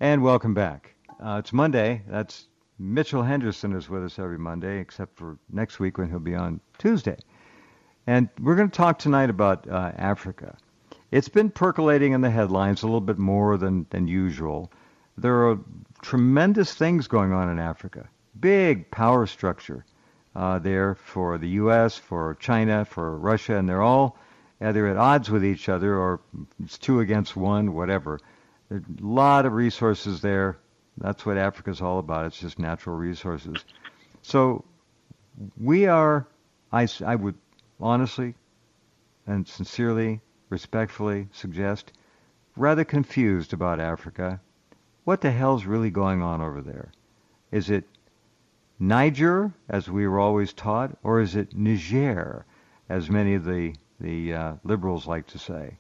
And welcome back. It's Monday. That's Mitchell Henderson is with us every Monday, except for next week when he'll be on Tuesday. And we're going to talk tonight about Africa. It's been percolating in the headlines a little bit more than usual. There are tremendous things going on in Africa. Big power structure there for the U.S., for China, for Russia, and they're all either at odds with each other or it's 2 against 1, whatever. There's a lot of resources there. That's what Africa's all about. It's just natural resources. So we are, I would honestly and sincerely, respectfully suggest, rather confused about Africa. What the hell's really going on over there? Is it Niger, as we were always taught, or is it Niger, as many of the liberals like to say?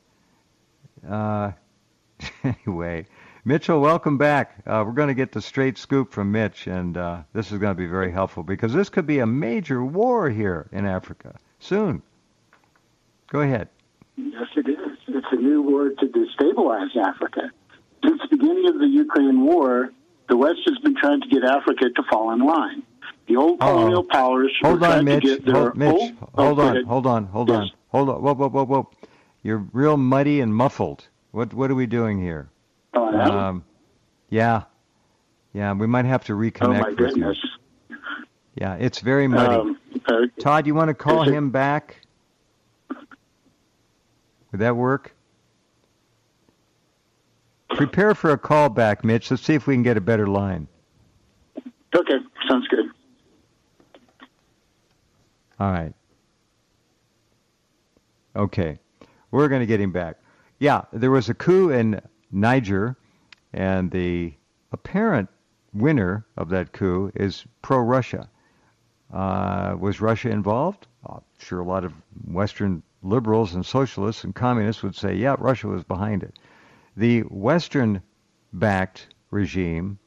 Anyway, Mitchell, welcome back. We're going to get the straight scoop from Mitch, and this is going to be very helpful because this could be a major war here in Africa soon. Go ahead. Yes, it is. It's a new war to destabilize Africa. Since the beginning of the Ukraine war, the West has been trying to get Africa to fall in line. The old colonial powers were trying to get their Hold on. Whoa. You're real muddy and muffled. What are we doing here? Yeah, we might have to reconnect. Oh, my goodness. You. Yeah, it's very muddy. Todd, you want to call him back? Would that work? Prepare for a call back, Mitch. Let's see if we can get a better line. Okay, sounds good. All right. Okay, we're going to get him back. Yeah, there was a coup in Niger, and the apparent winner of that coup is pro-Russia. Was Russia involved? Sure, a lot of Western liberals and socialists and communists would say, yeah, Russia was behind it. The Western-backed regime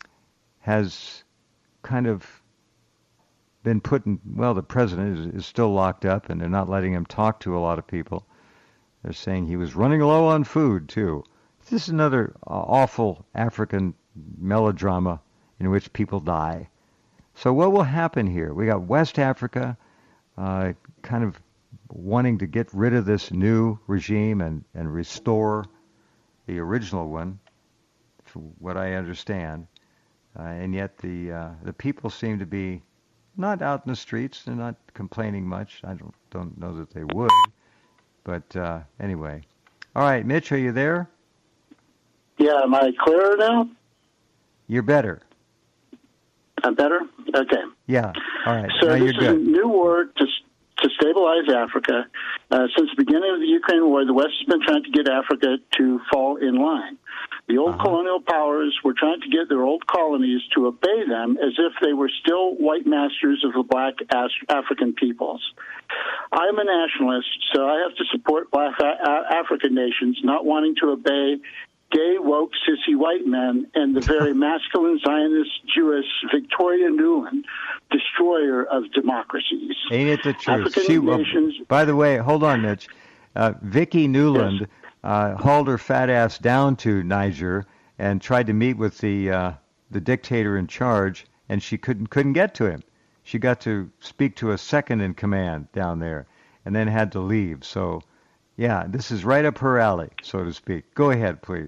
has kind of been put in, well, the president is still locked up, and they're not letting him talk to a lot of people. They're saying he was running low on food, too. This is another awful African melodrama in which people die. So what will happen here? We got West Africa kind of wanting to get rid of this new regime and restore the original one, from what I understand. And yet the people seem to be not out in the streets. They're not complaining much. I don't know that they would. But anyway. All right, Mitch, are you there? Yeah, am I clearer now? You're better. I'm better? Okay. Yeah, all right. So now this you're is good. a new war to stabilize Africa. Since the beginning of the Ukraine war, the West has been trying to get Africa to fall in line. The old colonial powers were trying to get their old colonies to obey them as if they were still white masters of the black African peoples. I'm a nationalist, so I have to support black African nations not wanting to obey gay, woke, sissy white men and the very masculine Zionist Jewish Victoria Nuland, destroyer of democracies. Ain't it the truth? African nations. By the way, hold on, Mitch. Vicki Nuland hauled her fat ass down to Niger and tried to meet with the dictator in charge, and she couldn't get to him. She got to speak to a second in command down there, and then had to leave. So, yeah, this is right up her alley, so to speak. Go ahead, please.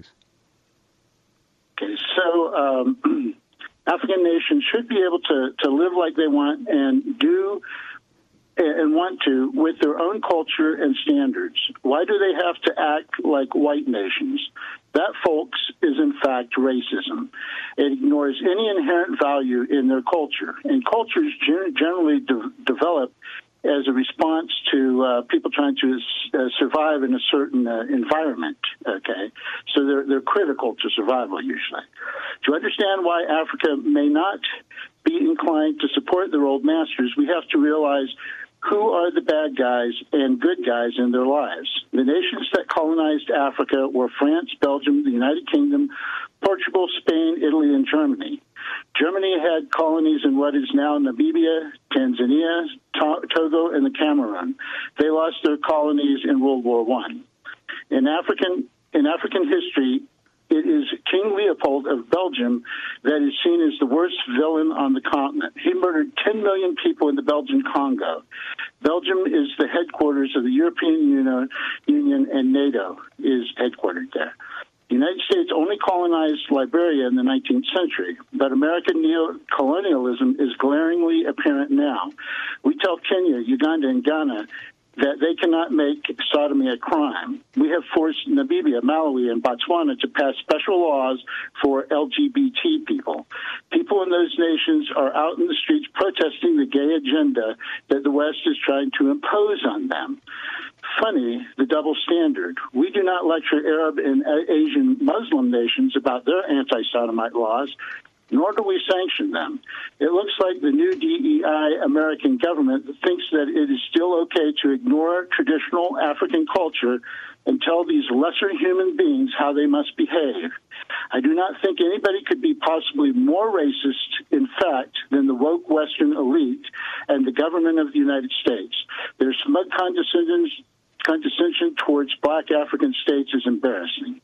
Okay, so African nations should be able to live like they want and do and want to with their own culture and standards. Why do they have to act like white nations? That, folks, is in fact racism. It ignores any inherent value in their culture. And cultures generally develop as a response to people trying to survive in a certain environment, okay? So they're critical to survival, usually. To understand why Africa may not be inclined to support their old masters, we have to realize who are the bad guys and good guys in their lives. The nations that colonized Africa were France, Belgium, the United Kingdom, Portugal, Spain, Italy, and Germany. Germany had colonies in what is now Namibia, Tanzania, Togo, and the Cameroon. They lost their colonies in World War I. In African history, It is King Leopold of Belgium that is seen as the worst villain on the continent. He murdered 10 million people in the Belgian Congo. Belgium is the headquarters of the European Union, and NATO is headquartered there. The United States only colonized Liberia in the 19th century, but American neo-colonialism is glaringly apparent now. We tell Kenya, Uganda, and Ghana that they cannot make sodomy a crime. We have forced Namibia, Malawi, and Botswana to pass special laws for LGBT people. People in those nations are out in the streets protesting the gay agenda that the West is trying to impose on them. Funny, the double standard. We do not lecture Arab and Asian Muslim nations about their anti-sodomite laws, nor do we sanction them. It looks like the new DEI American government thinks that it is still okay to ignore traditional African culture and tell these lesser human beings how they must behave. I do not think anybody could be possibly more racist, in fact, than the woke Western elite and the government of the United States. Their smug condescension towards black African states is embarrassing.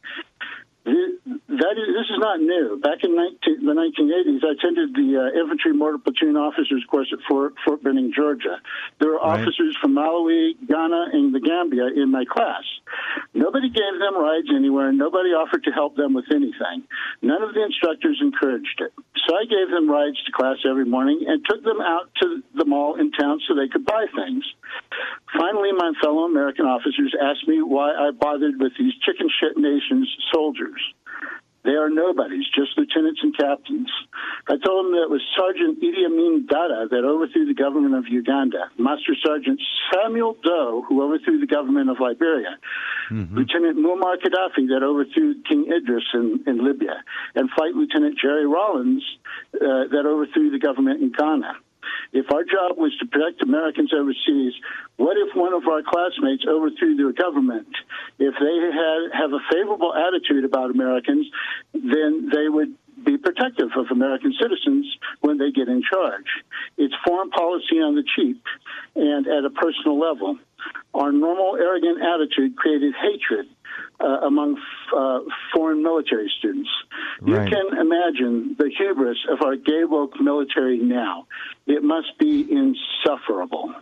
This is not new. Back in the 1980s, I attended the Infantry Mortar Platoon Officers course at Fort Benning, Georgia. There were officers from Malawi, Ghana, and the Gambia in my class. Nobody gave them rides anywhere, and nobody offered to help them with anything. None of the instructors encouraged it. So I gave them rides to class every morning and took them out to the mall in town so they could buy things. Finally, my fellow American officers asked me why I bothered with these chicken shit nations soldiers. They are nobodies, just lieutenants and captains. I told them that it was Sergeant Idi Amin Dada that overthrew the government of Uganda, Master Sergeant Samuel Doe, who overthrew the government of Liberia, Lieutenant Muammar Gaddafi that overthrew King Idris in Libya, and Flight Lieutenant Jerry Rawlins that overthrew the government in Ghana. If our job was to protect Americans overseas, what if one of our classmates overthrew their government? If they have a favorable attitude about Americans, then they would be protective of American citizens when they get in charge. It's foreign policy on the cheap and at a personal level. Our normal arrogant attitude created hatred among foreign military students. Right. You can imagine the hubris of our gay woke military now. It must be insufferable.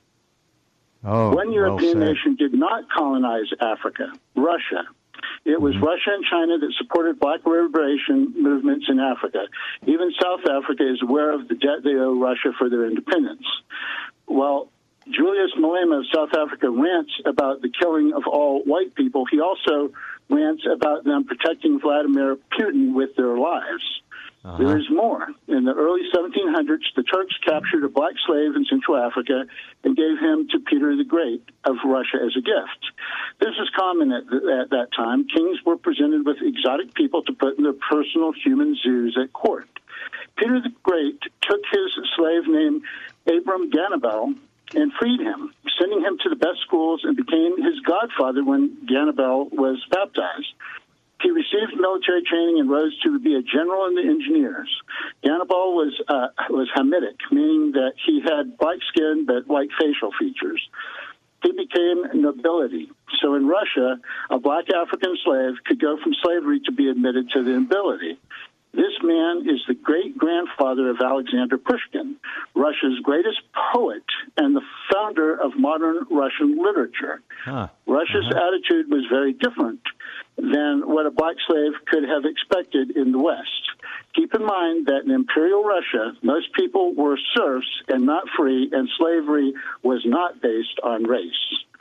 One European nation did not colonize Africa, Russia. It was Russia and China that supported black liberation movements in Africa. Even South Africa is aware of the debt they owe Russia for their independence. Well, Julius Malema of South Africa rants about the killing of all white people. He also rants about them protecting Vladimir Putin with their lives. There is more. In the early 1700s, the Turks captured a black slave in Central Africa and gave him to Peter the Great of Russia as a gift. This is common at that time. Kings were presented with exotic people to put in their personal human zoos at court. Peter the Great took his slave named Abram Ganabel and freed him, sending him to the best schools, and became his godfather when Ganabel was baptized. He received military training and rose to be a general in the engineers. Ganabal was Hamitic, meaning that he had black skin but white facial features. He became nobility. So in Russia, a black African slave could go from slavery to be admitted to the nobility. This man is the great-grandfather of Alexander Pushkin, Russia's greatest poet and the founder of modern Russian literature. Russia's attitude was very different than what a black slave could have expected in the West. Keep in mind that in Imperial Russia, most people were serfs and not free, and slavery was not based on race.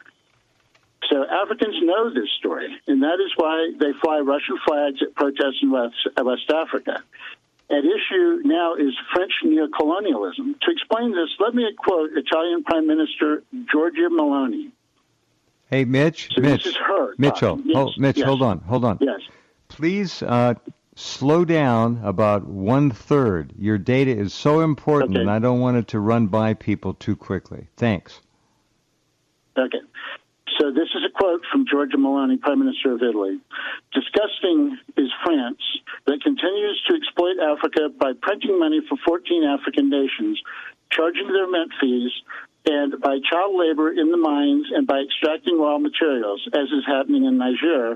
So Africans know this story, and that is why they fly Russian flags at protests in West Africa. At issue now is French neocolonialism. To explain this, let me quote Italian Prime Minister Giorgia Meloni. Hey, Mitch. This is her. Mitchell. Yes. Yes. Hold on. Yes. Please slow down about 1/3. Your data is so important, and I don't want it to run by people too quickly. Thanks. Okay. So this is a quote from Giorgia Meloni, Prime Minister of Italy. Disgusting is France that continues to exploit Africa by printing money for 14 African nations, charging their mint fees, and by child labor in the mines and by extracting raw materials, as is happening in Niger,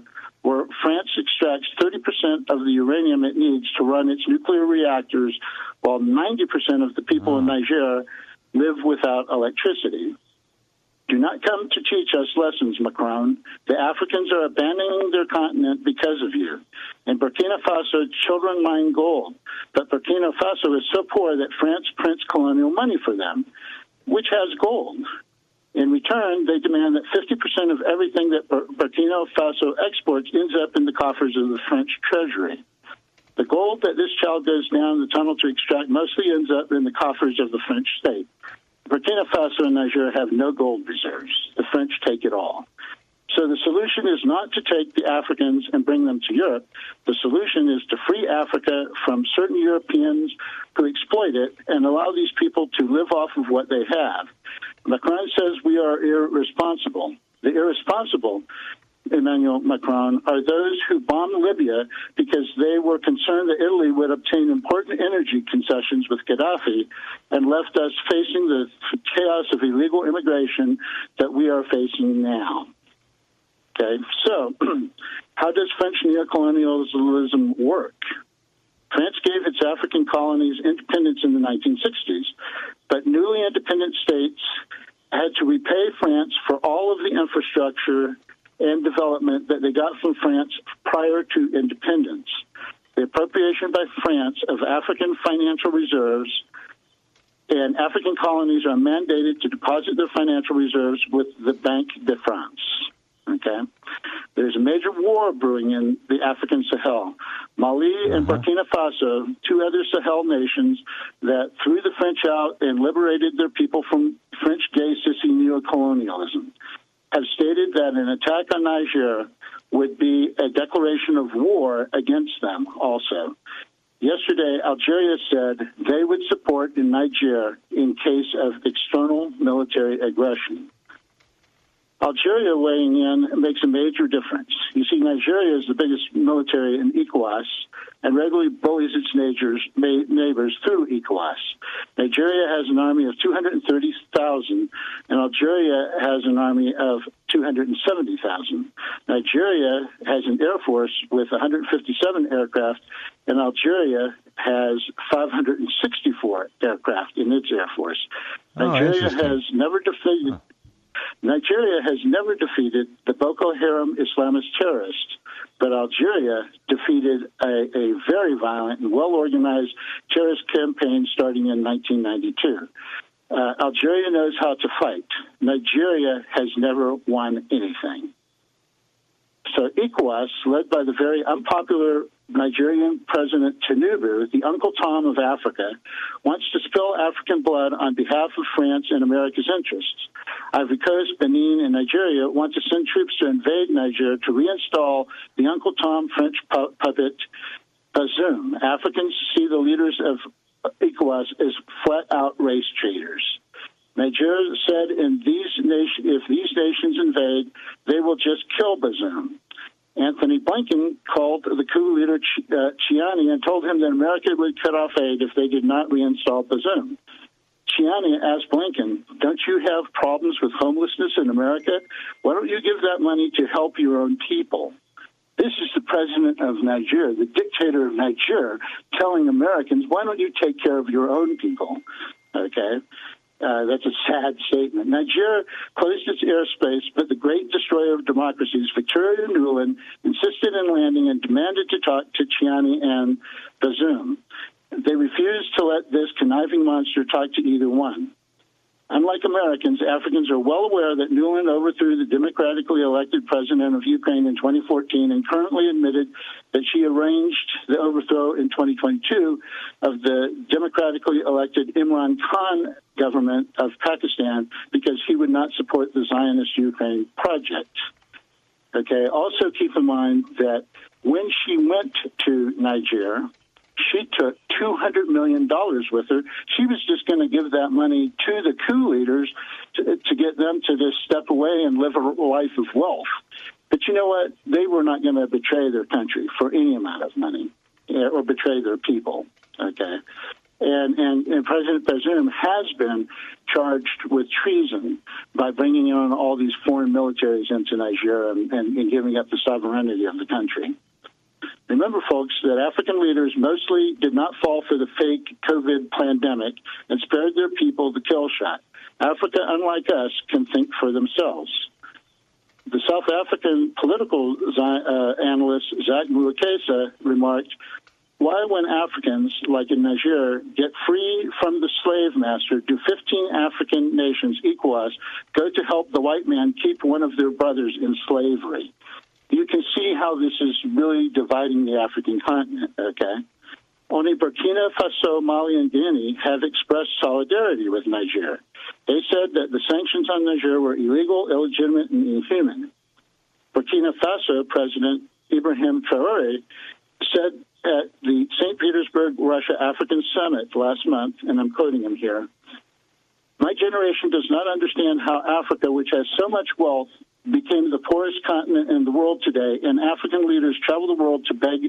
where France extracts 30% of the uranium it needs to run its nuclear reactors, while 90% of the people in Niger live without electricity. Do not come to teach us lessons, Macron. The Africans are abandoning their continent because of you. In Burkina Faso, children mine gold, but Burkina Faso is so poor that France prints colonial money for them, which has gold. In return, they demand that 50% of everything that Burkina Faso exports ends up in the coffers of the French treasury. The gold that this child goes down the tunnel to extract mostly ends up in the coffers of the French state. Burkina Faso and Niger have no gold reserves. The French take it all. So the solution is not to take the Africans and bring them to Europe. The solution is to free Africa from certain Europeans who exploit it and allow these people to live off of what they have. Macron says we are irresponsible. The irresponsible, Emmanuel Macron, are those who bombed Libya because they were concerned that Italy would obtain important energy concessions with Gaddafi and left us facing the chaos of illegal immigration that we are facing now. Okay, so how does French neocolonialism work? France gave its African colonies independence in the 1960s, but newly independent states had to repay France for all of the infrastructure and development that they got from France prior to independence. The appropriation by France of African financial reserves, and African colonies are mandated to deposit their financial reserves with the Banque de France. Okay? There's a major war brewing in the African Sahel. Mali and Burkina Faso, two other Sahel nations that threw the French out and liberated their people from French gay sissy neocolonialism, have stated that an attack on Niger would be a declaration of war against them also. Yesterday, Algeria said they would support in Niger in case of external military aggression. Algeria weighing in makes a major difference. You see, Nigeria is the biggest military in ECOWAS and regularly bullies its neighbors through ECOWAS. Nigeria has an army of 230,000, and Algeria has an army of 270,000. Nigeria has an air force with 157 aircraft, and Algeria has 564 aircraft in its air force. Nigeria has never defeated... Nigeria has never defeated the Boko Haram Islamist terrorists, but Algeria defeated a very violent and well-organized terrorist campaign starting in 1992. Algeria knows how to fight. Nigeria has never won anything. So ECOWAS, led by the very unpopular Nigerian President Tinubu, the Uncle Tom of Africa, wants to spill African blood on behalf of France and America's interests. Ivory Coast, Benin, and Nigeria want to send troops to invade Niger to reinstall the Uncle Tom French puppet Bazoum. Africans see the leaders of ECOWAS as flat-out race traitors. Nigeria said if these nations invade, they will just kill Bazoum. Anthony Blinken called the coup leader Chiani and told him that America would cut off aid if they did not reinstall Bazoum. Chiani asked Blinken, don't you have problems with homelessness in America? Why don't you give that money to help your own people? This is the president of Niger, the dictator of Niger, telling Americans, why don't you take care of your own people? Okay? That's a sad statement. Niger closed its airspace, but the great destroyer of democracies, Victoria Nuland, insisted in landing and demanded to talk to Chiani and Bazoum. They refused to let this conniving monster talk to either one. Unlike Americans, Africans are well aware that Nuland overthrew the democratically elected president of Ukraine in 2014 and currently admitted that she arranged the overthrow in 2022 of the democratically elected Imran Khan government of Pakistan because he would not support the Zionist Ukraine project. Okay. Also keep in mind that when she went to Niger, she took $200 million with her. She was just going to give that money to the coup leaders to get them to just step away and live a life of wealth. But you know what? They were not going to betray their country for any amount of money or betray their people. Okay. And President Bazoum has been charged with treason by bringing on all these foreign militaries into Niger and giving up the sovereignty of the country. Remember, folks, that African leaders mostly did not fall for the fake COVID pandemic and spared their people the kill shot. Africa, unlike us, can think for themselves. The South African political analyst Zach Mulekesa remarked, "Why, when Africans, like in Niger, get free from the slave master, do 15 African nations, ECOWAS, go to help the white man keep one of their brothers in slavery?" You can see how this is really dividing the African continent, okay? Only Burkina Faso, Mali, and Guinea have expressed solidarity with Niger. They said that the sanctions on Niger were illegal, illegitimate, and inhuman. Burkina Faso President Ibrahim Traoré said at the St. Petersburg Russia-African Summit last month, and I'm quoting him here, "My generation does not understand how Africa, which has so much wealth, became the poorest continent in the world today, and African leaders travel the world to beg.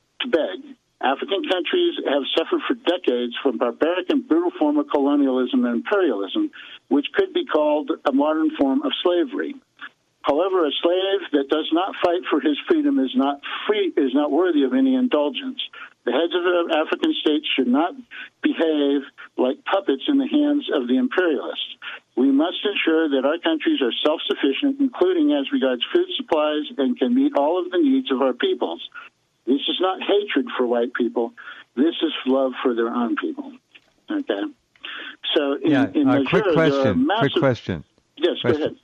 African countries have suffered for decades from barbaric and brutal form of colonialism and imperialism, which could be called a modern form of slavery. However, a slave that does not fight for his freedom is not worthy of any indulgence. The heads of African states should not behave like puppets in the hands of the imperialists. We must ensure that our countries are self-sufficient, including as regards food supplies, and can meet all of the needs of our peoples. This is not hatred for white people. This is love for their own people." Okay. So in Nigeria, quick question. Yes, go ahead.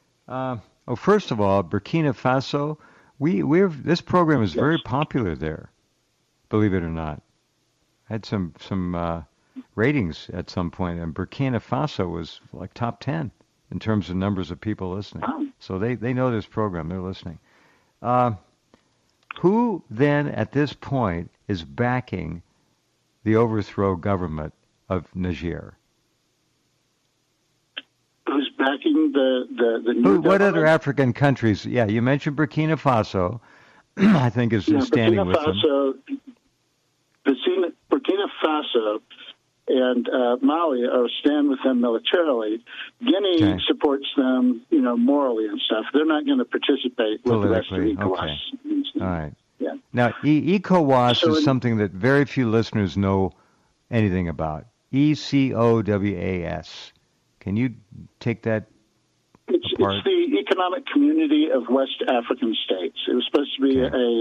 First of all, Burkina Faso, this program is very popular there, believe it or not. I had some ratings at some point, and Burkina Faso was like top 10 in terms of numbers of people listening. Oh. So they know this program. They're listening. Who then, at this point, is backing the overthrow government of Niger? Who's backing the new government? What other African countries? Yeah, you mentioned Burkina Faso, I think is standing with them. Burkina Faso and Mali stand with them militarily. Guinea supports them, morally and stuff. They're not going to participate with the rest of ECOWAS. Okay. All right. Yeah. Now, ECOWAS is something that very few listeners know anything about. ECOWAS. Can you take that apart? It's the Economic Community of West African States. It was supposed to be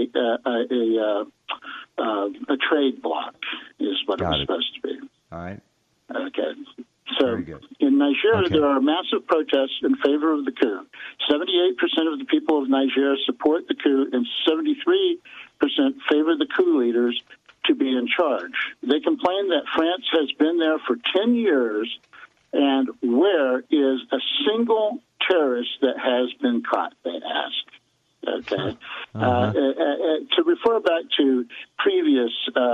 a trade bloc, is what it was supposed to be. All right. Okay. So in Niger, there are massive protests in favor of the coup. 78% of the people of Niger support the coup, and 73% favor the coup leaders to be in charge. They complain that France has been there for 10 years, and where is a single terrorist that has been caught, they ask. Okay. To refer back to previous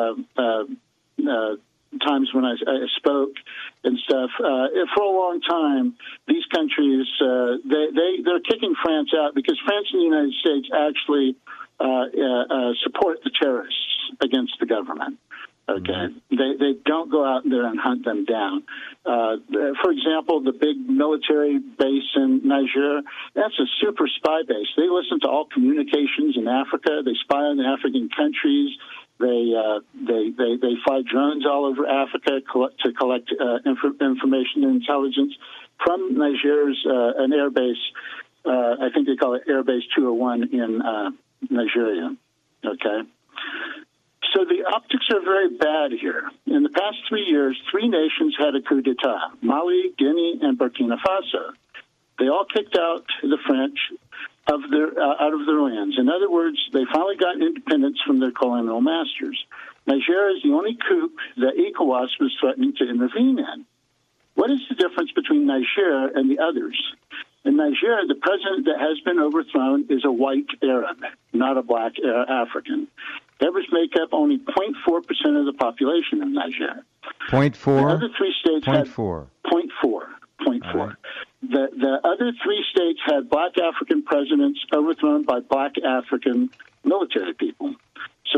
times when I spoke and stuff, for a long time, these countries, they're kicking France out because France and the United States actually support the terrorists against the government. Okay, they don't go out there and hunt them down. For example, the big military base in Niger, that's a super spy base. They listen to all communications in Africa. They spy on the African countries. They fly drones all over Africa to collect information and intelligence from Niger's an air base. I think they call it Air Base 201 in Nigeria. Okay. So the optics are very bad here. In the past 3 years, 3 nations had a coup d'etat: Mali, Guinea, and Burkina Faso. They all kicked out the French out of their lands. In other words, they finally got independence from their colonial masters. Niger is the only coup that ECOWAS was threatening to intervene in. What is the difference between Niger and the others? In Niger, the president that has been overthrown is a white Arab, not a black African. Arabs make up only 0.4% of the population in Niger. 0.4? The other 3 states had 0.4. Right. The other 3 states had black African presidents overthrown by black African military people. So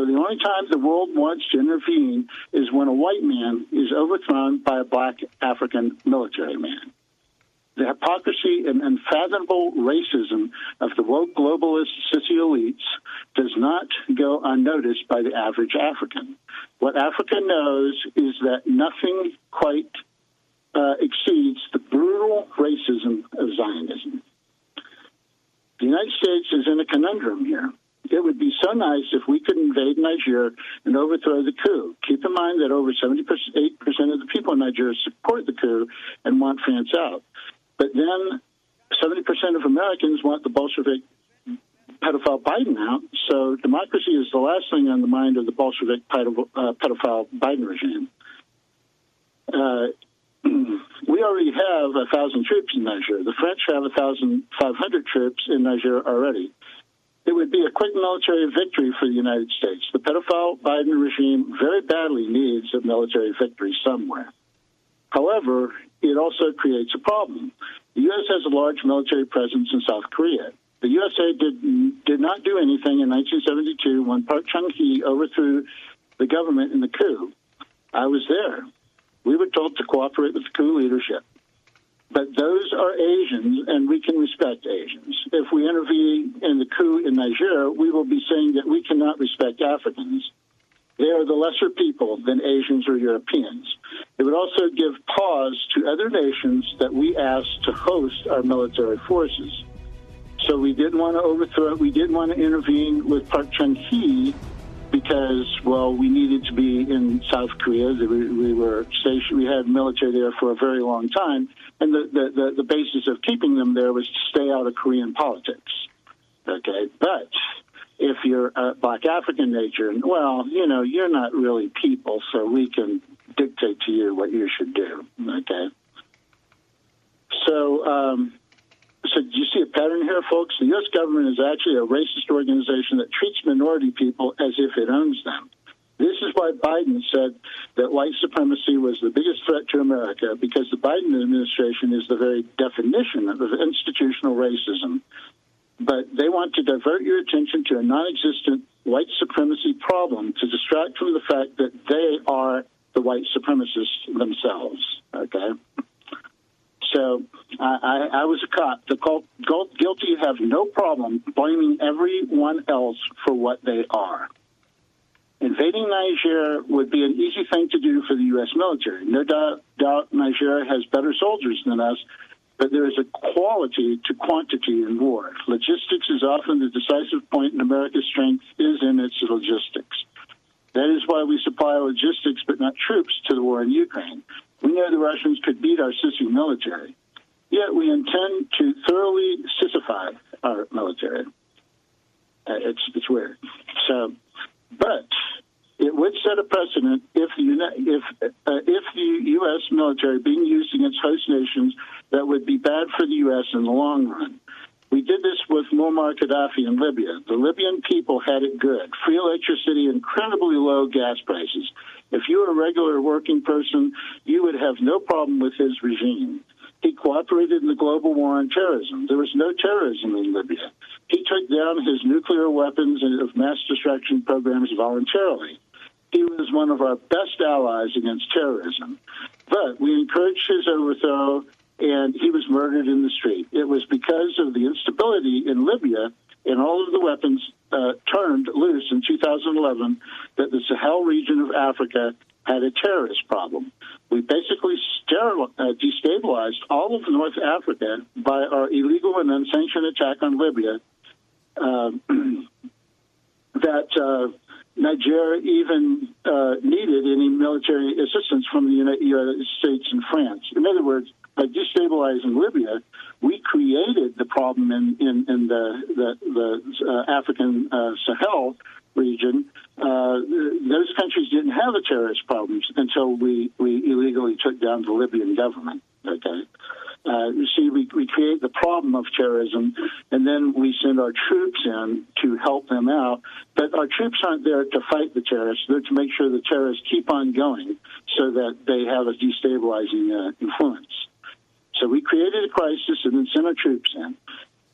So the only time the world wants to intervene is when a white man is overthrown by a black African military man. The hypocrisy and unfathomable racism of the woke globalist sissy elites does not go unnoticed by the average African. What Africa knows is that nothing quite exceeds the brutal racism of Zionism. The United States is in a conundrum here. It would be so nice if we could invade Niger and overthrow the coup. Keep in mind that over 78% of the people in Nigeria support the coup and want France out. But then 70% of Americans want the Bolshevik pedophile Biden out, so democracy is the last thing on the mind of the Bolshevik pedophile Biden regime. We already have 1,000 troops in Niger. The French have 1,500 troops in Niger already. It would be a quick military victory for the United States. The pedophile Biden regime very badly needs a military victory somewhere. However, it also creates a problem. The U.S. has a large military presence in South Korea. The USA did not do anything in 1972 when Park Chung-hee overthrew the government in the coup. I was there. We were told to cooperate with the coup leadership. But those are Asians, and we can respect Asians. If we intervene in the coup in Niger, we will be saying that we cannot respect Africans. They are the lesser people than Asians or Europeans. It would also give pause to other nations that we asked to host our military forces. So we didn't want to overthrow it. We didn't want to intervene with Park Chung-hee because, well, we needed to be in South Korea. We were stationed. We had military there for a very long time, and the basis of keeping them there was to stay out of Korean politics. Okay, but if you're a black African nature, well, you know, you're not really people, so we can dictate to you what you should do. Okay, so. So do you see a pattern here, folks? The U.S. government is actually a racist organization that treats minority people as if it owns them. This is why Biden said that white supremacy was the biggest threat to America, because the Biden administration is the very definition of institutional racism. But they want to divert your attention to a non-existent white supremacy problem to distract from the fact that they are the white supremacists themselves, okay? So I was a cop. The guilty have no problem blaming everyone else for what they are. Invading Niger would be an easy thing to do for the U.S. military. No doubt Niger has better soldiers than us, but there is a quality to quantity in war. Logistics is often the decisive point, and America's strength is in its logistics. That is why we supply logistics but not troops to the war in Ukraine. We know the Russians could beat our sissy military, yet we intend to thoroughly sissify our military. It's weird. So, but it would set a precedent if the U.S. military being used against host nations that would be bad for the U.S. in the long run. We did this with Muammar Gaddafi in Libya. The Libyan people had it good. Free electricity, incredibly low gas prices. If you were a regular working person, you would have no problem with his regime. He cooperated in the global war on terrorism. There was no terrorism in Libya. He took down his nuclear weapons of mass destruction programs voluntarily. He was one of our best allies against terrorism. But we encouraged his overthrow, and he was murdered in the street. It was because of the instability in Libya and all of the weapons turned loose in 2011 that the Sahel region of Africa had a terrorist problem. We basically destabilized all of North Africa by our illegal and unsanctioned attack on Libya that Nigeria even needed any military assistance from the United States and France. In other words, by destabilizing Libya, we created the problem in the African Sahel region. Those countries didn't have a terrorist problem until we illegally took down the Libyan government. Okay, you see, we create the problem of terrorism, and then we send our troops in to help them out. But our troops aren't there to fight the terrorists; they're to make sure the terrorists keep on going, so that they have a destabilizing influence. So we created a crisis and then sent our troops in.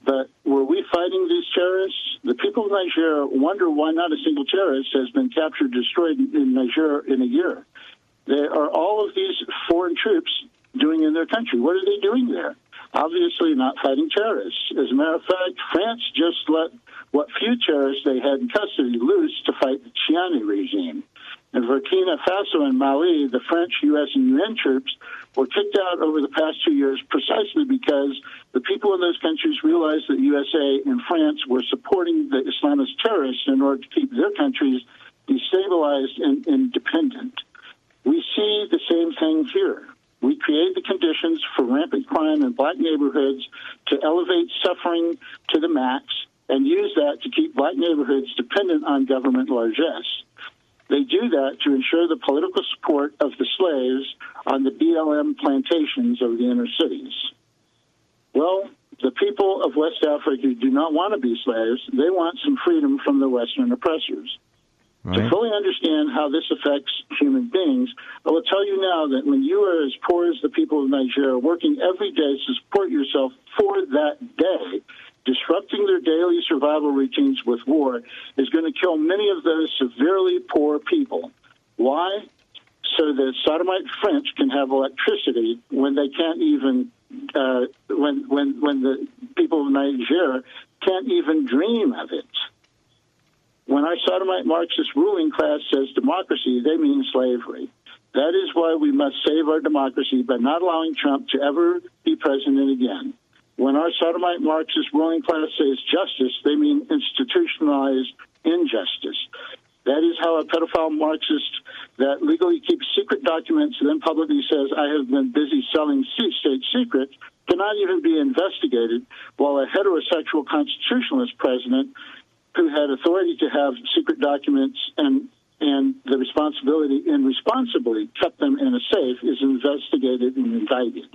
But were we fighting these terrorists? The people of Niger wonder why not a single terrorist has been captured, destroyed in Niger in a year. There are all of these foreign troops doing in their country. What are they doing there? Obviously not fighting terrorists. As a matter of fact, France just let what few terrorists they had in custody loose to fight the Chiani regime. In Burkina Faso and Mali, the French, U.S., and UN troops were kicked out over the past 2 years precisely because the people in those countries realized that USA and France were supporting the Islamist terrorists in order to keep their countries destabilized and independent. We see the same thing here. We create the conditions for rampant crime in black neighborhoods to elevate suffering to the max and use that to keep black neighborhoods dependent on government largesse. They do that to ensure the political support of the slaves on the BLM plantations of the inner cities. Well, the people of West Africa do not want to be slaves. They want some freedom from the Western oppressors. Right. To fully understand how this affects human beings, I will tell you now that when you are as poor as the people of Nigeria, working every day to support yourself for that day, disrupting their daily survival routines with war is going to kill many of those severely poor people. Why? So the sodomite French can have electricity when they can't even, when the people of Nigeria can't even dream of it. When our sodomite Marxist ruling class says democracy, they mean slavery. That is why we must save our democracy by not allowing Trump to ever be president again. When our sodomite Marxist ruling class says justice, they mean institutionalized injustice. That is how a pedophile Marxist that legally keeps secret documents and then publicly says, I have been busy selling state secrets, cannot even be investigated, while a heterosexual constitutionalist president who had authority to have secret documents and the responsibility and responsibly kept them in a safe is investigated and indicted.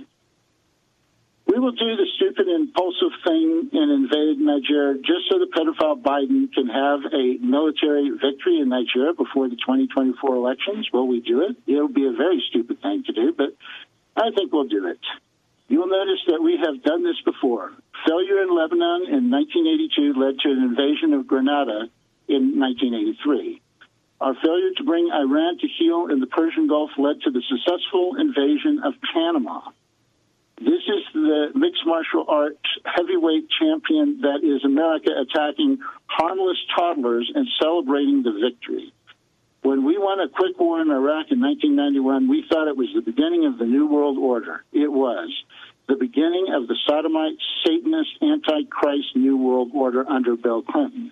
We will do the stupid, impulsive thing and invade Nigeria just so the pedophile Biden can have a military victory in Nigeria before the 2024 elections. Will we do it? It will be a very stupid thing to do, but I think we'll do it. You'll notice that we have done this before. Failure in Lebanon in 1982 led to an invasion of Grenada in 1983. Our failure to bring Iran to heel in the Persian Gulf led to the successful invasion of Panama. This is the mixed martial arts heavyweight champion that is America attacking harmless toddlers and celebrating the victory. When we won a quick war in Iraq in 1991, we thought it was the beginning of the New World Order. It was the beginning of the sodomite, Satanist, Antichrist New World Order under Bill Clinton.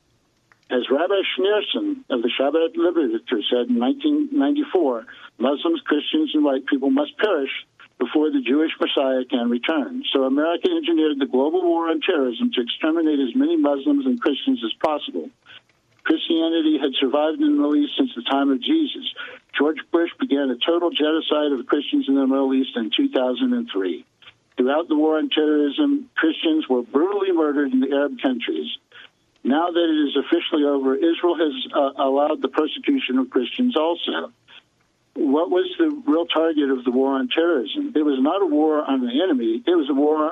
As Rabbi Schneerson of the Shabbat Literature said in 1994, Muslims, Christians, and white people must perish before the Jewish Messiah can return. So America engineered the global war on terrorism to exterminate as many Muslims and Christians as possible. Christianity had survived in the Middle East since the time of Jesus. George Bush began a total genocide of the Christians in the Middle East in 2003. Throughout the war on terrorism, Christians were brutally murdered in the Arab countries. Now that it is officially over, Israel has allowed the persecution of Christians also. What was the real target of the war on terrorism? It was not a war on the enemy. It was a war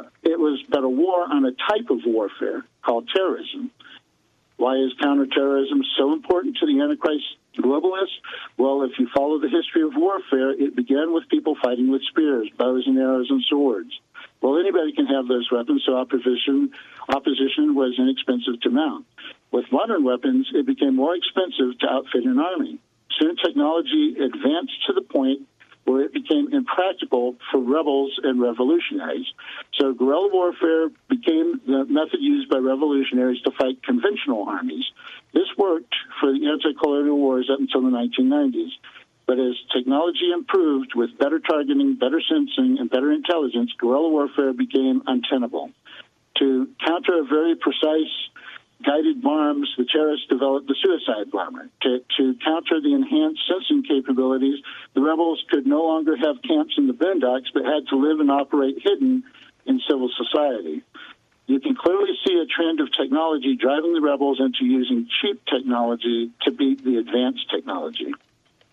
on a type of warfare called terrorism. Why is counterterrorism so important to the Antichrist globalists? Well, if you follow the history of warfare, it began with people fighting with spears, bows and arrows, and swords. Well, anybody can have those weapons, so opposition was inexpensive to mount. With modern weapons, it became more expensive to outfit an army. Soon technology advanced to the point where it became impractical for rebels and revolutionaries. So guerrilla warfare became the method used by revolutionaries to fight conventional armies. This worked for the anti-colonial wars up until the 1990s. But as technology improved with better targeting, better sensing, and better intelligence, guerrilla warfare became untenable. To counter a very precise guided bombs, the terrorists developed the suicide bomber. To counter the enhanced sensing capabilities, the rebels could no longer have camps in the boondocks, but had to live and operate hidden in civil society. You can clearly see a trend of technology driving the rebels into using cheap technology to beat the advanced technology.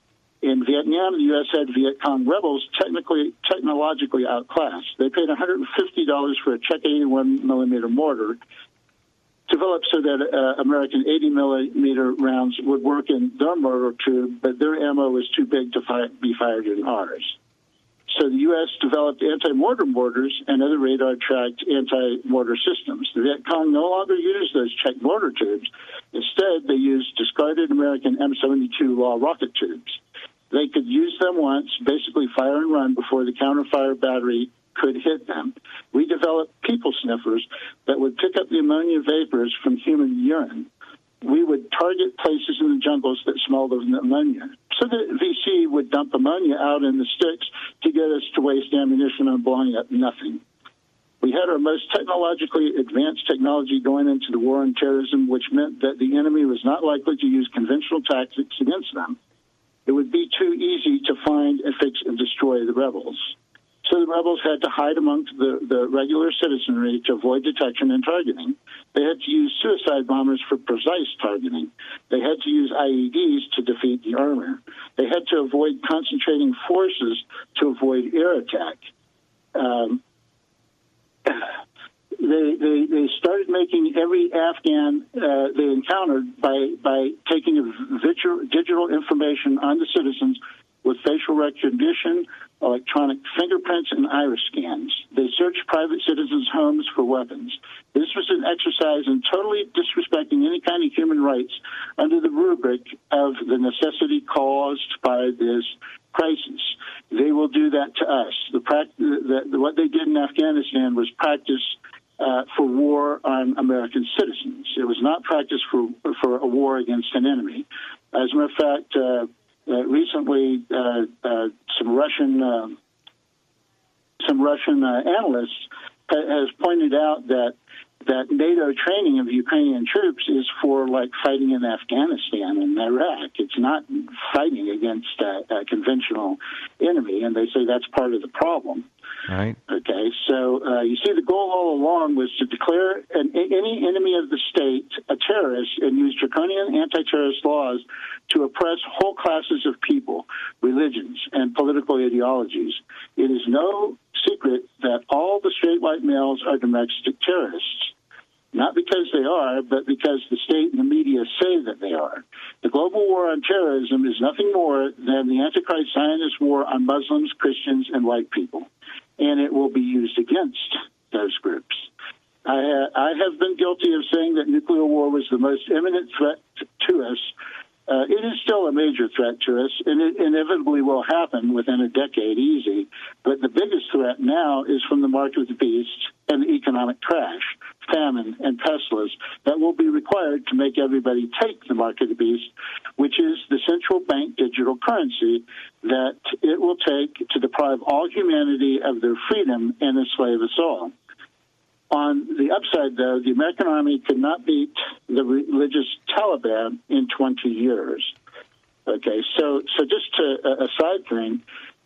In Vietnam, the U.S. had Viet Cong rebels technologically outclassed. They paid $150 for a Czech 81 millimeter mortar, developed so that American 80 millimeter rounds would work in their mortar tube, but their ammo was too big to be fired in ours. So the U.S. developed anti-mortar mortars and other radar-tracked anti-mortar systems. The Viet Cong no longer used those Czech mortar tubes. Instead, they used discarded American M72 Law rocket tubes. They could use them once, basically fire and run before the counter-fire battery could hit them. We developed people sniffers that would pick up the ammonia vapors from human urine. We would target places in the jungles that smelled of ammonia. So the VC would dump ammonia out in the sticks to get us to waste ammunition on blowing up nothing. We had our most technologically advanced technology going into the war on terrorism, which meant that the enemy was not likely to use conventional tactics against them. It would be too easy to find and fix and destroy the rebels. So the rebels had to hide amongst the regular citizenry to avoid detection and targeting. They had to use suicide bombers for precise targeting. They had to use IEDs to defeat the armor. They had to avoid concentrating forces to avoid air attack. They started making every Afghan they encountered by taking digital information on the citizens with facial recognition, electronic fingerprints, and iris scans. They searched private citizens' homes for weapons. This was an exercise in totally disrespecting any kind of human rights under the rubric of the necessity caused by this crisis. They will do that to us. What they did in Afghanistan was practice for war on American citizens. It was not practice for a war against an enemy. As a matter of fact, recently, some Russian analysts has pointed out that NATO training of Ukrainian troops is for like fighting in Afghanistan and Iraq. It's not fighting against a conventional enemy, and they say that's part of the problem. Right. Okay, so you see the goal all along was to declare any enemy of the state a terrorist and use draconian anti-terrorist laws to oppress whole classes of people, religions, and political ideologies. It is no secret that all the straight white males are domestic terrorists. Not because they are, but because the state and the media say that they are. The global war on terrorism is nothing more than the Antichrist Zionist war on Muslims, Christians, and white people. And it will be used against those groups. I have been guilty of saying that nuclear war was the most imminent threat to us. It is still a major threat to us, and it inevitably will happen within a decade, easy. But the biggest threat now is from the mark of the beast and the economic crash, famine, and pestilence that will be required to make everybody take the mark of the beast, which is the central bank digital currency that it will take to deprive all humanity of their freedom and enslave us all. On the upside, though, the American Army could not beat the religious Taliban in 20 years. Okay, so just a side thing,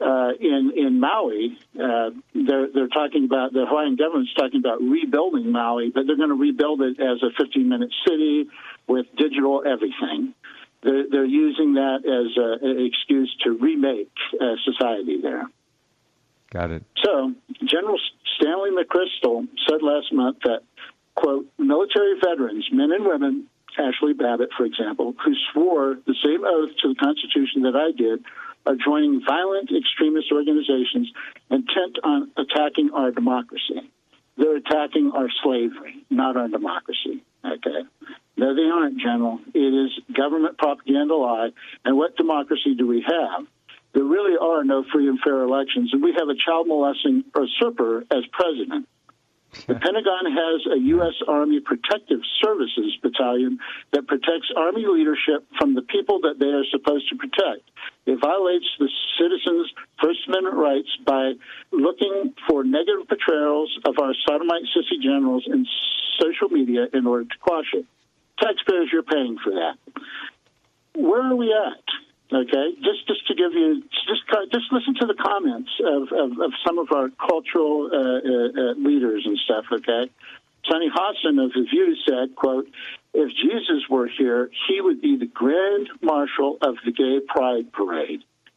in Maui, they're talking about, the Hawaiian government's talking about rebuilding Maui, but they're going to rebuild it as a 15-minute city with digital everything. They're using that as an excuse to remake society there. Got it. So, General Stanley McChrystal said last month that, quote, military veterans, men and women, Ashley Babbitt, for example, who swore the same oath to the Constitution that I did, are joining violent extremist organizations intent on attacking our democracy. They're attacking our slavery, not our democracy. Okay? No, they aren't, General. It is government propaganda lie. And what democracy do we have? There really are no free and fair elections, and we have a child-molesting usurper as president. The Pentagon has a U.S. Army Protective Services battalion that protects Army leadership from the people that they are supposed to protect. It violates the citizens' First Amendment rights by looking for negative portrayals of our sodomite sissy generals in social media in order to quash it. Taxpayers, you're paying for that. Where are we at? Okay, just to give you, just listen to the comments of some of our cultural leaders and stuff. Okay, Sonny Hodson of The View said, "quote If Jesus were here, he would be the grand marshal of the gay pride parade."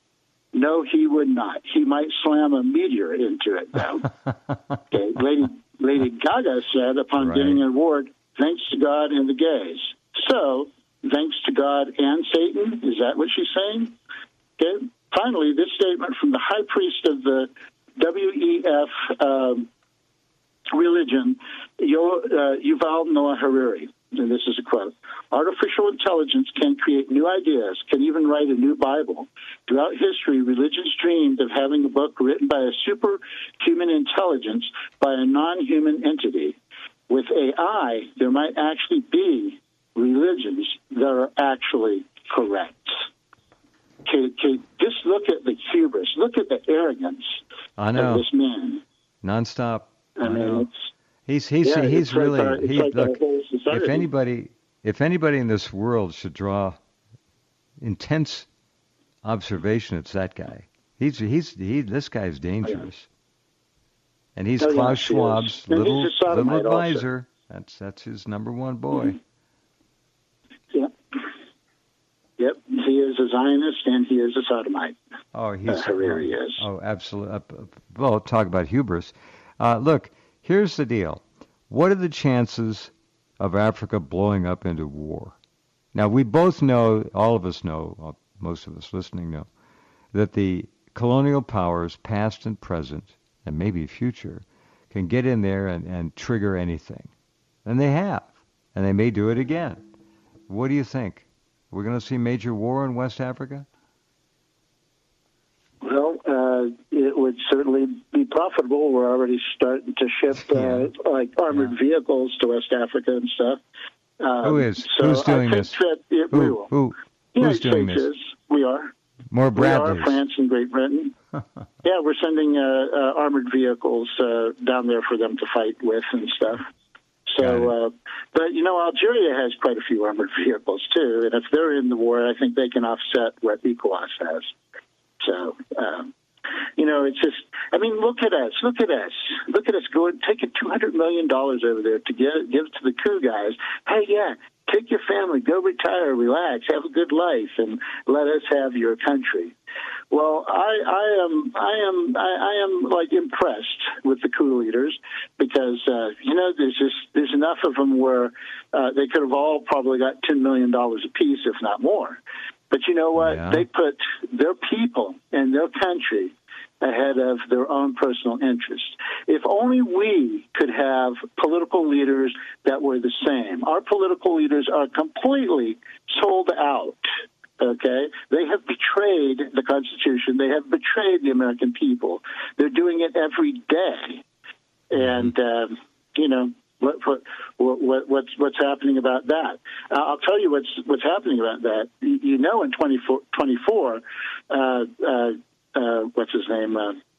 No, he would not. He might slam a meteor into it, though. Okay. Lady Gaga said upon getting an award, thanks to God and the gays. So, thanks to God and Satan? Is that what she's saying? Okay. Finally, this statement from the high priest of the WEF religion, Yuval Noah Harari. And this is a quote. Artificial intelligence can create new ideas, can even write a new Bible. Throughout history, religions dreamed of having a book written by a superhuman intelligence by a non-human entity. With AI, there might actually be religions that are actually correct. Just look at the hubris. Look at the arrogance of this man. Nonstop. I mean, He's really look. If anybody in this world should draw intense observation, it's that guy. This guy's dangerous, and he's Klaus Schwab's little advisor. Also. That's his number one boy. Yep, he is a Zionist and he is a sodomite. Oh, he is. Oh, absolutely. Well, talk about hubris. Look, here's the deal. What are the chances of Africa blowing up into war? Now, we both know, all of us know, most of us listening know, that the colonial powers, past and present, and maybe future, can get in there and trigger anything. And they have. And they may do it again. What do you think? We're going to see major war in West Africa? Well, it would certainly be profitable. We're already starting to ship armored vehicles to West Africa and stuff. Who's doing this? Who's doing this? We are. More Bradleys. We are, France and Great Britain. Yeah, we're sending armored vehicles down there for them to fight with and stuff. So, but Algeria has quite a few armored vehicles too, and if they're in the war, I think they can offset what ECOWAS has. So, it's just, I mean, look at us go and take $200 million over there to give to the coup guys. Hey, take your family, go retire, relax, have a good life, and let us have your country. Well, I am like impressed with the coup leaders because there's enough of them where they could have all probably got $10 million apiece, if not more. But you know what? Yeah. They put their people and their country ahead of their own personal interests. If only we could have political leaders that were the same. Our political leaders are completely sold out. Okay? They have betrayed the Constitution. They have betrayed the American people. They're doing it every day. And, what's happening about that? I'll tell you what's happening about that. In 2024, what's his name?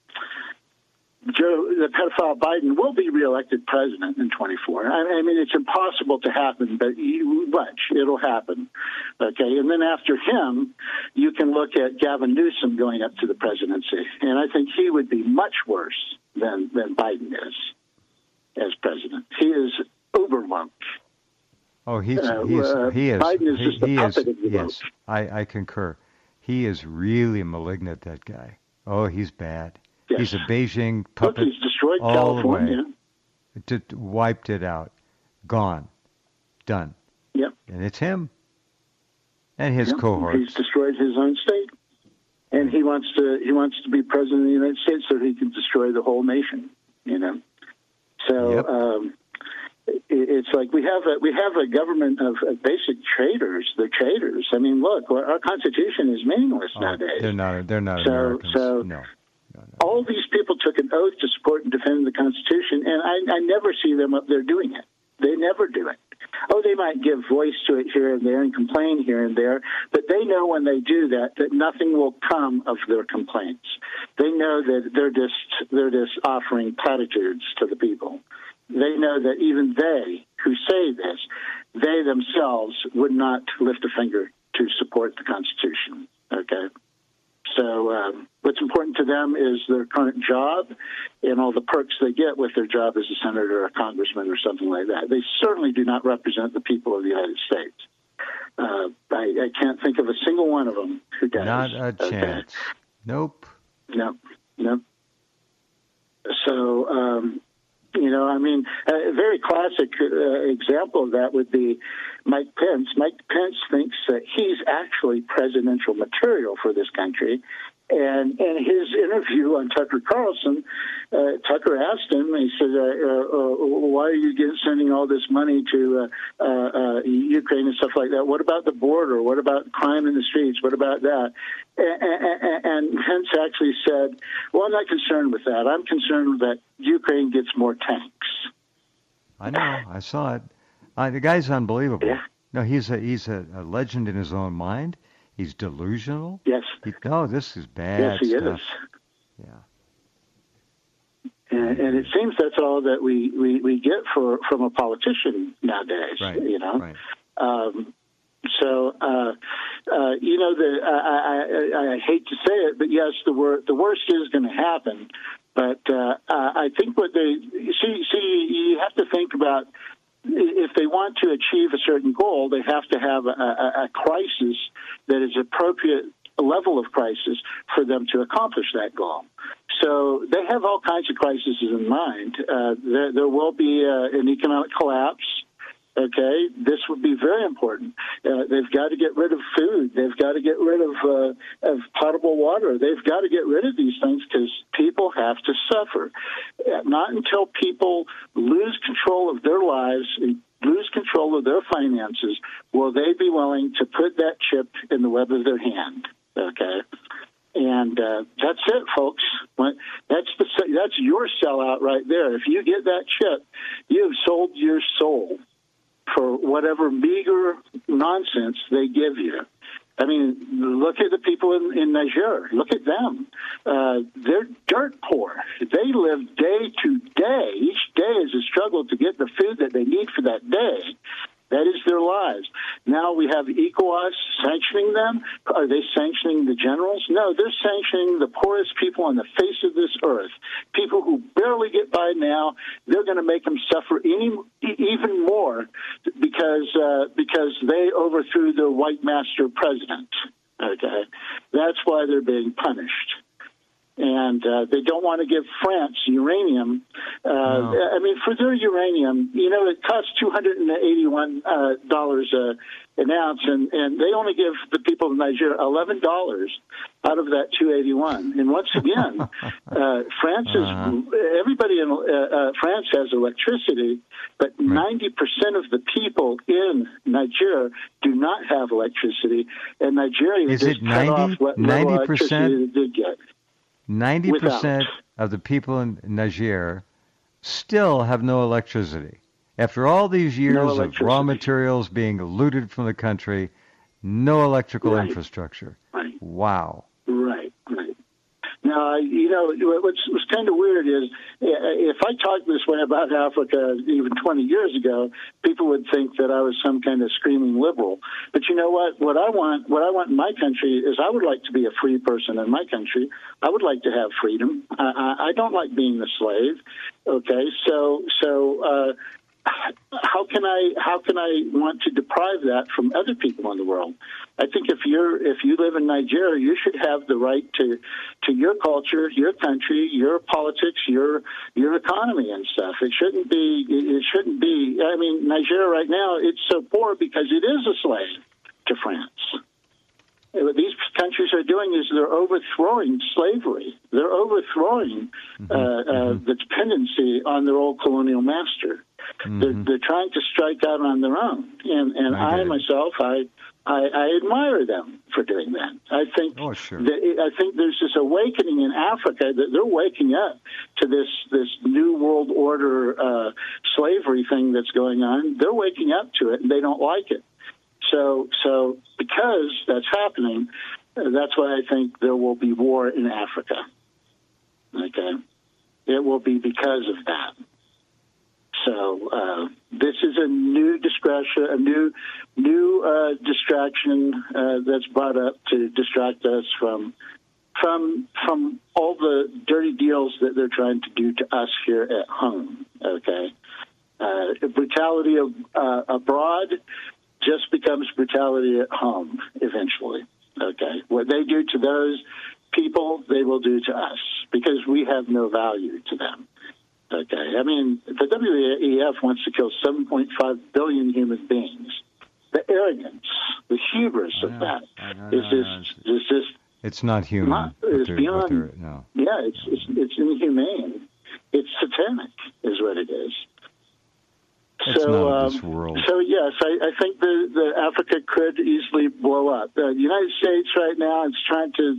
The pedophile Biden will be reelected president in 24. I mean, it's impossible to happen, but watch, it'll happen. Okay, and then after him, you can look at Gavin Newsom going up to the presidency, and I think he would be much worse than Biden is as president. He is uber woke. Oh, he is. Biden is just a puppet of the woke. Yes, I concur. He is really malignant, that guy. Oh, he's bad. Yes. He's a Beijing puppet. Look, he's destroyed all California. The way. Wiped it out. Gone. Done. Yep. And it's him. And his cohorts. He's destroyed his own state. And he wants to be president of the United States so he can destroy the whole nation. So it's like we have a government of basic traitors. They're traitors. I mean, look, our Constitution is meaningless nowadays. They're not Americans. So no. All these people took an oath to support and defend the Constitution, and I never see them up there doing it. They never do it. Oh, they might give voice to it here and there and complain here and there, but they know when they do that nothing will come of their complaints. They know that they're just offering platitudes to the people. They know that even they who say this, they themselves would not lift a finger to support the Constitution. Okay? So what's important to them is their current job and all the perks they get with their job as a senator or a congressman or something like that. They certainly do not represent the people of the United States. I can't think of a single one of them who does. Not a chance. Nope. No, no. So, I mean, a very classic example of that would be Mike Pence. Mike Pence thinks that he's actually presidential material for this country. And in his interview on Tucker Carlson, Tucker asked him, he said, why are you sending all this money to Ukraine and stuff like that? What about the border? What about crime in the streets? What about that? And Pence actually said, well, I'm not concerned with that. I'm concerned that Ukraine gets more tanks. I know. I saw it. The guy's unbelievable. Yeah. No, he's a legend in his own mind. He's delusional. Yes. This is bad Yes, he stuff. is. Yeah. And it seems that's all that we get from a politician nowadays. Right. Right. I hate to say it, but yes, the worst is going to happen. But I think what you have to think about, if they want to achieve a certain goal, they have to have a crisis that is appropriate level of crisis for them to accomplish that goal. So they have all kinds of crises in mind. There will be an economic collapse. Okay, this would be very important. They've got to get rid of food. They've got to get rid of potable water. They've got to get rid of these things because people have to suffer. Not until people lose control of their lives, lose control of their finances, will they be willing to put that chip in the web of their hand. Okay. And that's it, folks. That's your sellout right there. If you get that chip, you've sold your soul for whatever meager nonsense they give you. I mean, look at the people in Niger. Look at them. They're dirt poor. They live day to day. Each day is a struggle to get the food that they need for that day. That is their lives. Now we have ECOWAS sanctioning them. Are they sanctioning the generals? No, they're sanctioning the poorest people on the face of this earth. People who barely get by now, they're going to make them suffer even more because they overthrew their white master president. Okay, that's why they're being punished. And they don't want to give France uranium. No. I mean, for their uranium, it costs $281 an ounce, and they only give the people of Nigeria $11 out of that $281. And once again, France everybody in France has electricity, but 90% of the people in Nigeria do not have electricity, and Nigeria is just it cut off what little electricity they did get. 90% of the people in Niger still have no electricity. After all these years of raw materials being looted from the country, no electrical infrastructure. Right. Wow. Right. Now, what's kind of weird is if I talked this way about Africa even 20 years ago, people would think that I was some kind of screaming liberal. But you know what? What I want in my country is I would like to be a free person in my country. I would like to have freedom. I don't like being a slave. Okay, so how can I want to deprive that from other people in the world? I think if you live in Nigeria, you should have the right to your culture, your country, your politics, your economy and stuff. It shouldn't be. I mean, Nigeria right now, it's so poor because it is a slave to France. What these countries are doing is they're overthrowing slavery. They're overthrowing the dependency on their old colonial master. They're trying to strike out on their own, and I myself, I admire them for doing that. I think I think there's this awakening in Africa that they're waking up to this new world order slavery thing that's going on. They're waking up to it, and they don't like it. So because that's happening, that's why I think there will be war in Africa. Okay, it will be because of that. So this is a new distraction that's brought up to distract us from all the dirty deals that they're trying to do to us here at home. Okay, brutality abroad just becomes brutality at home eventually. Okay, what they do to those people, they will do to us because we have no value to them. Okay, I mean, the WEF wants to kill 7.5 billion human beings. The arrogance, the hubris of that is just it's not human. It's beyond. No. Yeah, it's inhumane. It's satanic, is what it is. It's not of this world. So yes, I think the Africa could easily blow up. The United States right now is trying to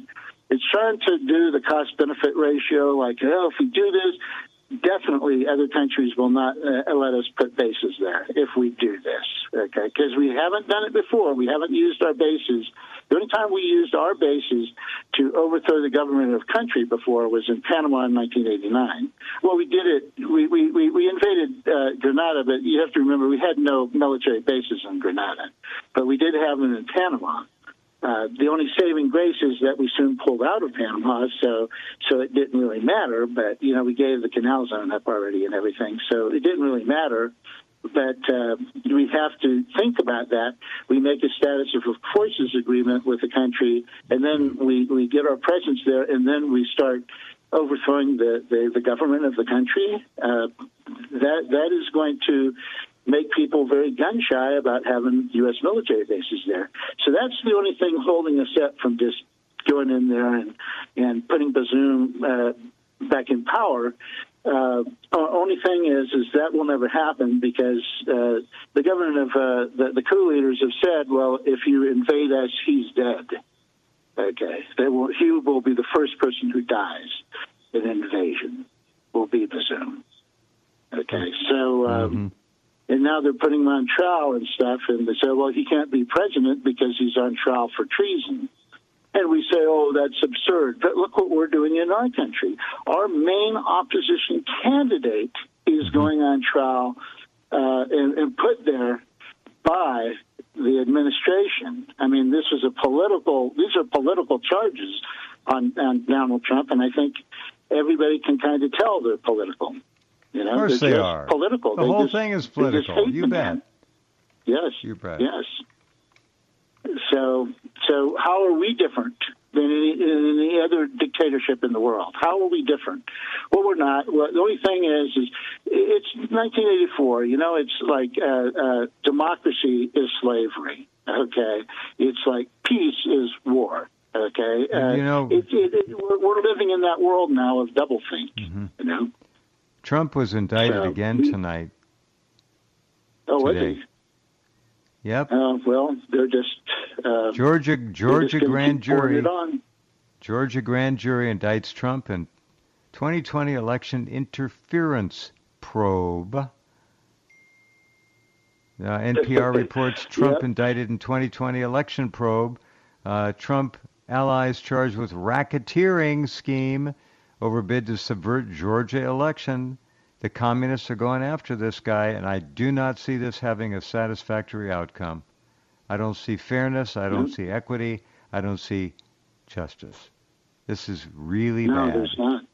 do the cost benefit ratio. Like, if we do this, definitely other countries will not let us put bases there if we do this. Okay, because we haven't done it before. We haven't used our bases. The only time we used our bases to overthrow the government of a country before was in Panama in 1989. Well, we did it. We invaded Grenada, but you have to remember we had no military bases in Grenada, but we did have them in Panama. The only saving grace is that we soon pulled out of Panama, so it didn't really matter. But we gave the canal zone up already and everything, so it didn't really matter. But we have to think about that. We make a status of forces agreement with the country, and then we get our presence there, and then we start overthrowing the government of the country. That is going to make people very gun-shy about having U.S. military bases there. So that's the only thing holding us up from just going in there and putting Bazoum back in power. Only thing is that will never happen because the government of the coup leaders have said, well, if you invade us, he's dead. Okay, he will be the first person who dies in an invasion. Will be Bazoum. Okay, so. And now they're putting him on trial and stuff, and they say, well, he can't be president because he's on trial for treason. And we say, oh, that's absurd. But look what we're doing in our country. Our main opposition candidate is going on trial and put there by the administration. I mean, these are political charges on Donald Trump, and I think everybody can kind of tell they're political. Of course they are. Political. The whole thing is political. You bet. Yes. You bet. Yes. So how are we different than any other dictatorship in the world? How are we different? Well, we're not. Well, the only thing is it's 1984. It's like democracy is slavery. Okay. It's like peace is war. Okay. We're living in that world now of doublethink. Mm-hmm. Trump was indicted again tonight. Oh, was he? Yep. Well, they're just Georgia grand jury. Georgia grand jury indicts Trump in 2020 election interference probe. NPR reports Trump indicted in 2020 election probe. Trump allies charged with racketeering scheme over bid to subvert Georgia election. The communists are going after this guy, and I do not see this having a satisfactory outcome. I don't see fairness. I don't see equity. I don't see justice. This is really bad. No, there's not.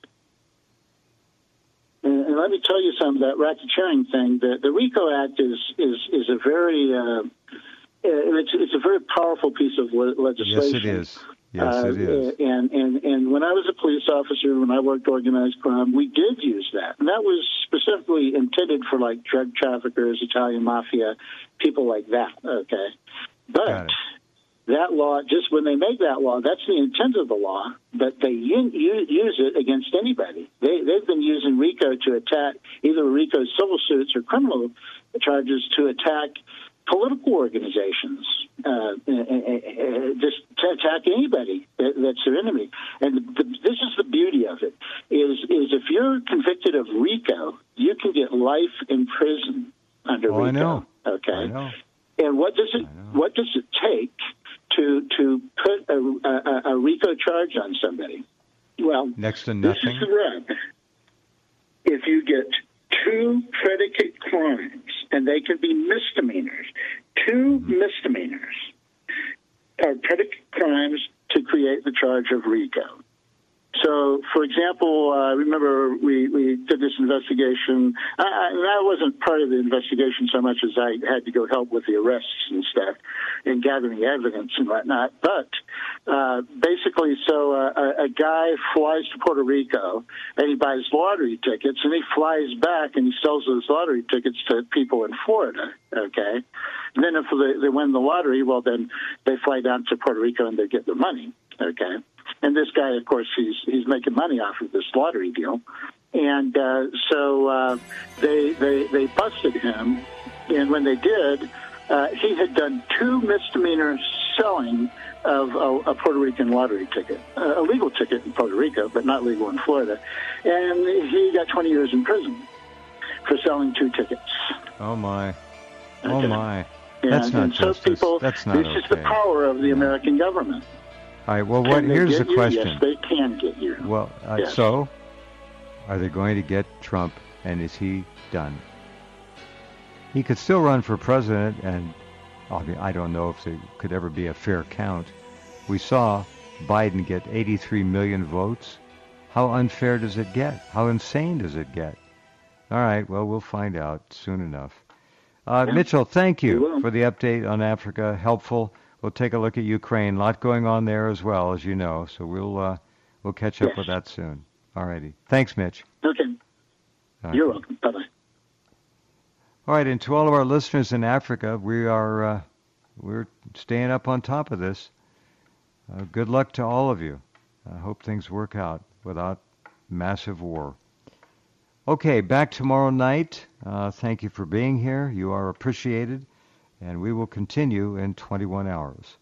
And let me tell you something, that racketeering thing. The RICO Act is a very it's a very powerful piece of legislation. Yes, it is. Yes, it is. And when I was a police officer, when I worked organized crime, we did use that. And that was specifically intended for, like, drug traffickers, Italian mafia, people like that, okay? But that law, just when they make that law, that's the intent of the law, but they use it against anybody. They've been using RICO to attack either RICO civil suits or criminal charges to attack political organizations, just to attack anybody that's their enemy. And this is the beauty of it, is if you're convicted of RICO, you can get life in prison under RICO. I know. Okay. I know. And what does it take to put a RICO charge on somebody? Well, next to nothing. This is the rub. If you get 2 predicate crimes, and they can be misdemeanors. 2 misdemeanors are predicate crimes to create the charge of RICO. So, for example, remember we did this investigation. And I wasn't part of the investigation so much as I had to go help with the arrests and stuff and gathering evidence and whatnot. But basically, so a guy flies to Puerto Rico and he buys lottery tickets, and he flies back and he sells those lottery tickets to people in Florida, okay? And then if they win the lottery, well, then they fly down to Puerto Rico and they get their money, okay? And this guy, of course, he's making money off of this lottery deal. And so they busted him, and when they did, he had done 2 misdemeanor selling of a Puerto Rican lottery ticket, a legal ticket in Puerto Rico, but not legal in Florida. And he got 20 years in prison for selling 2 tickets. Oh, my. Okay. Oh, my. Yeah, That's not and so justice. people, That's not this okay. is the power of the American government. All right, well, Can they here's get the you? question. Yes, they can get you. Well, Yes. so, are they going to get Trump, and is he done? He could still run for president, and I don't know if there could ever be a fair count. We saw Biden get 83 million votes. How unfair does it get? How insane does it get? All right, well, we'll find out soon enough. Mitchell, thank you for the update on Africa. Helpful. We'll take a look at Ukraine. A lot going on there as well, as you know. So we'll catch up with that soon. All righty. Thanks, Mitch. Okay. All right. You're welcome. Bye-bye. All right, and to all of our listeners in Africa, we're staying up on top of this. Good luck to all of you. I hope things work out without massive war. Okay, back tomorrow night. Thank you for being here. You are appreciated, and we will continue in 21 hours.